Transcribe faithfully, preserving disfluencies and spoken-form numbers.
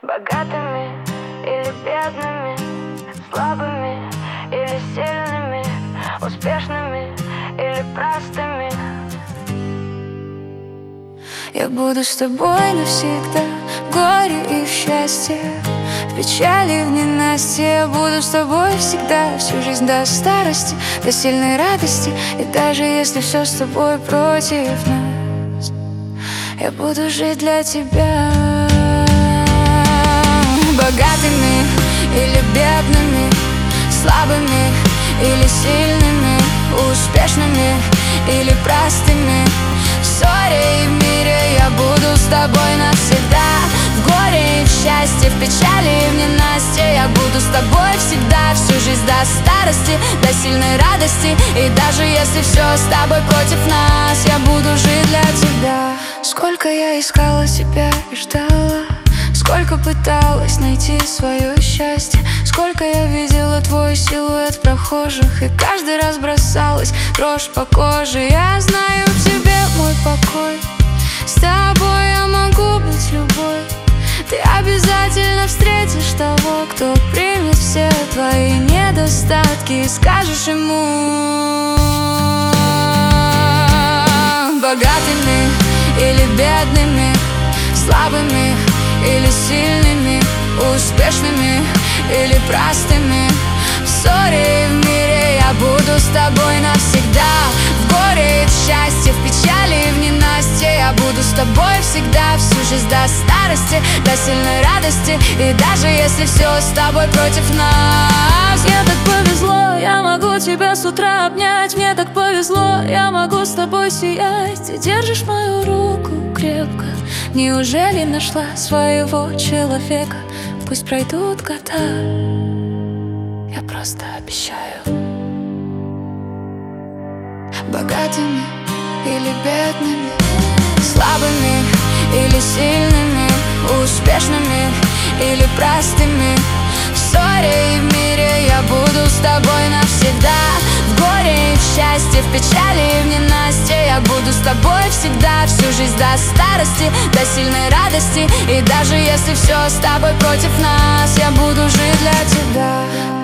Богатыми или бедными, слабыми или сильными, успешными или простыми. Я буду с тобой навсегда, в горе и в счастье, в печали и в ненастье. Я буду с тобой всегда, всю жизнь до старости, до сильной радости. И даже если все с тобой против нас, я буду жить для тебя. Богатыми или бедными, слабыми или сильными, успешными или простыми, в ссоре и в мире я буду с тобой навсегда. В горе и в счастье, в печали и в ненастье я буду с тобой всегда, всю жизнь до старости, до сильной радости. И даже если все с тобой против нас, я буду жить для тебя. Сколько я искала тебя и ждала, сколько пыталась найти свое счастье, сколько я видела твой силуэт в прохожих, и каждый раз бросалась дрожь по коже. Я знаю в тебе мой покой, с тобой я могу быть любой. Ты обязательно встретишь того, кто примет все твои недостатки, и скажешь ему: богатыми или бедными, слабыми или сильными, успешными или простыми, в ссоре и в мире я буду с тобой навсегда. В горе и в счастье, в печали и в ненастье я буду с тобой всегда, всю жизнь до старости, до сильной радости. И даже если все с тобой против нас. Мне так повезло, я могу тебя с утра обнять. Мне так повезло, я могу с тобой сиять. Ты держишь мою руку крепко. Неужели нашла своего человека? Пусть пройдут года, я просто обещаю. Богатыми или бедными, слабыми или сильными, успешными или простыми, в ссоре и в мире я буду с тобой навсегда. В горе и в счастье, в печали и в ненастье я буду с тобой всегда, всю жизнь до старости, до сильной радости. И даже если все с тобой против нас, я буду жить для тебя.